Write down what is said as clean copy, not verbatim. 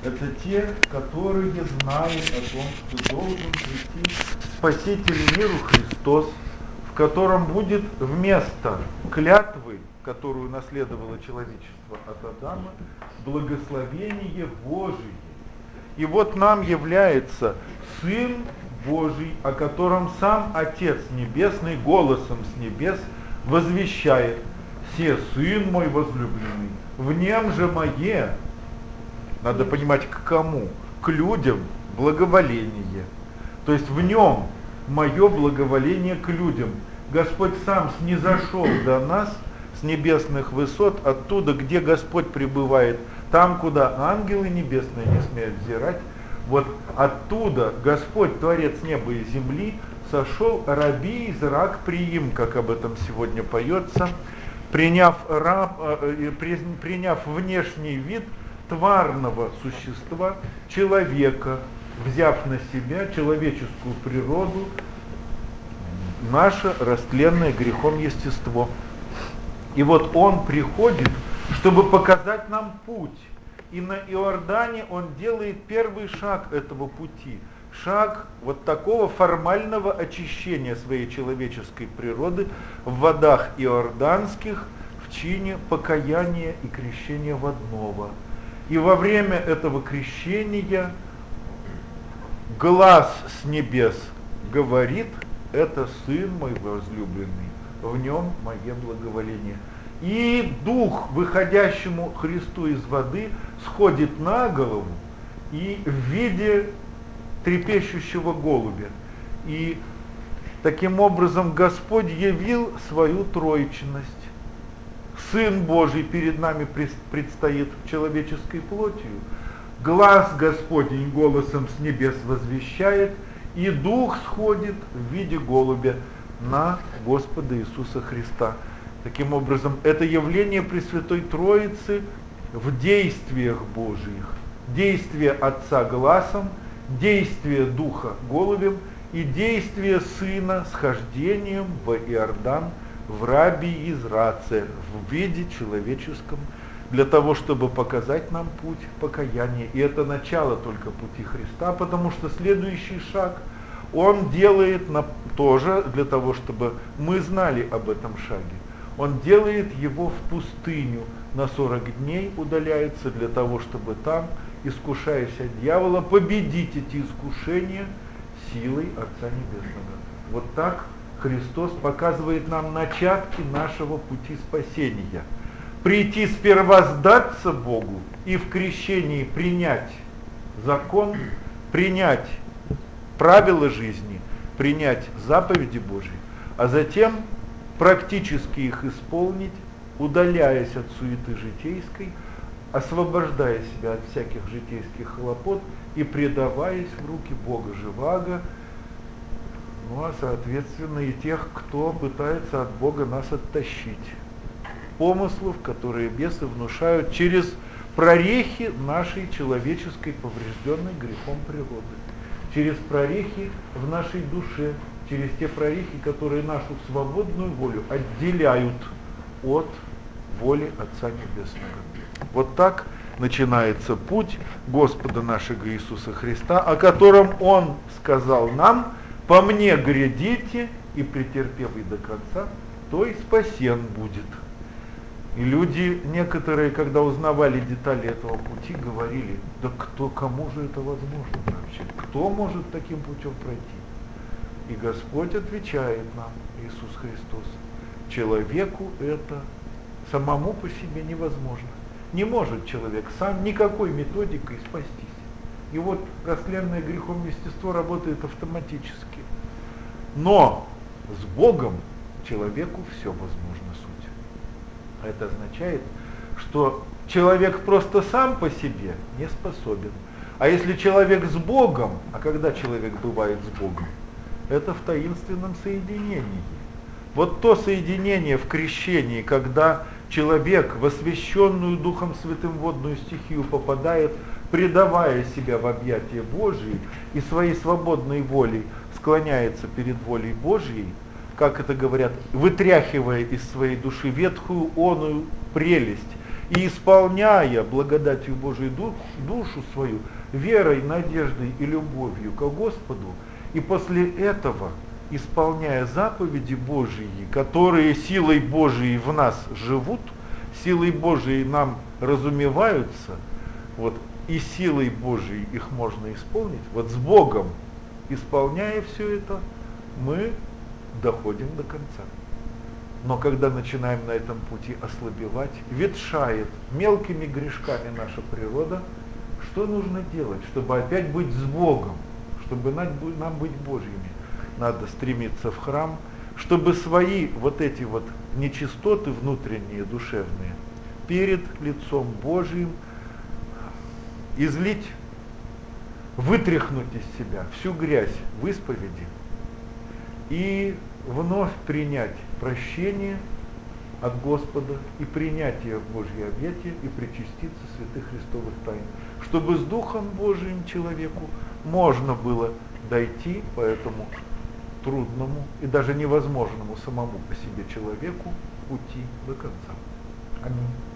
Это те, которые знают о том, что должен прийти Спаситель миру Христос, в котором будет вместо клятвы, которую наследовало человечество от Адама, благословение Божие. И вот нам является Сын Божий, о котором сам Отец Небесный голосом с небес возвещает: «Се Сын мой возлюбленный, в нем же мое». Надо понимать, к кому? К людям благоволение. То есть в нем мое благоволение к людям. Господь сам снизошел до нас с небесных высот, оттуда, где Господь пребывает, там, куда ангелы небесные не смеют взирать. Вот оттуда Господь, Творец неба и земли, сошел раби из рак приим, как об этом сегодня поется, приняв внешний вид тварного существа, человека, взяв на себя человеческую природу, наше растленное грехом естество. И вот Он приходит, чтобы показать нам путь. И на Иордане Он делает первый шаг этого пути. Шаг вот такого формального очищения своей человеческой природы в водах иорданских в чине покаяния и крещения водного. И во время этого крещения глас с небес говорит: это Сын мой возлюбленный, в нем мое благоволение. И Дух, выходящему Христу из воды, сходит на голову и в виде трепещущего голубя. И таким образом Господь явил свою троичность. Сын Божий перед нами предстоит человеческой плотью, глас Господень голосом с небес возвещает, и Дух сходит в виде голубя на Господа Иисуса Христа. Таким образом, это явление Пресвятой Троицы в действиях Божиих. Действие Отца гласом, действие Духа голубем и действие Сына схождением в Иордан в раби из раце, в виде человеческом, для того, чтобы показать нам путь покаяния. И это начало только пути Христа, потому что следующий шаг Он делает тоже для того, чтобы мы знали об этом шаге. Он делает его в пустыню, на 40 дней удаляется для того, чтобы там, искушаясь от дьявола, победить эти искушения силой Отца Небесного. Вот так Христос показывает нам начатки нашего пути спасения. Прийти сперва сдаться Богу и в крещении принять закон, принять правила жизни, принять заповеди Божьи, а затем практически их исполнить, удаляясь от суеты житейской, освобождая себя от всяких житейских хлопот и предаваясь в руки Бога Живаго, ну а соответственно и тех, кто пытается от Бога нас оттащить. Помыслов, которые бесы внушают через прорехи нашей человеческой, поврежденной грехом природы, через прорехи в нашей душе, через те прорехи, которые нашу свободную волю отделяют от воли Отца Небесного. Вот так начинается путь Господа нашего Иисуса Христа, о котором Он сказал нам: «По мне грядите, и претерпевый до конца, то и спасен будет». И люди некоторые, когда узнавали детали этого пути, говорили: да кому же это возможно вообще? Кто может таким путем пройти? И Господь отвечает нам, Иисус Христос: человеку это самому по себе невозможно. Не может человек сам никакой методикой спастись. И вот растленное грехом естество работает автоматически. Но с Богом человеку все возможно, суть. А это означает, что человек просто сам по себе не способен. А если человек с Богом, а когда человек бывает с Богом? Это в таинственном соединении. Вот то соединение в крещении, когда человек в освященную Духом Святым водную стихию попадает, предавая себя в объятия Божьи и своей свободной волей склоняется перед волей Божьей, как это говорят, вытряхивая из своей души ветхую оную прелесть и исполняя благодатью Божией душу свою, верой, надеждой и любовью к Господу, и после этого, исполняя заповеди Божьи, которые силой Божией в нас живут, силой Божией нам разумеваются, вот, и силой Божией их можно исполнить, вот с Богом, исполняя все это, мы доходим до конца. Но когда начинаем на этом пути ослабевать, ветшает мелкими грешками наша природа, что нужно делать, чтобы опять быть с Богом, чтобы нам быть Божьими? Надо стремиться в храм, чтобы свои вот эти вот нечистоты внутренние, душевные, перед лицом Божьим излить, вытряхнуть из себя всю грязь в исповеди и вновь принять прощение от Господа и принятие в Божье объятие и причаститься святых Христовых тайн, чтобы с Духом Божиим человеку можно было дойти по этому трудному и даже невозможному самому по себе человеку пути до конца. Аминь.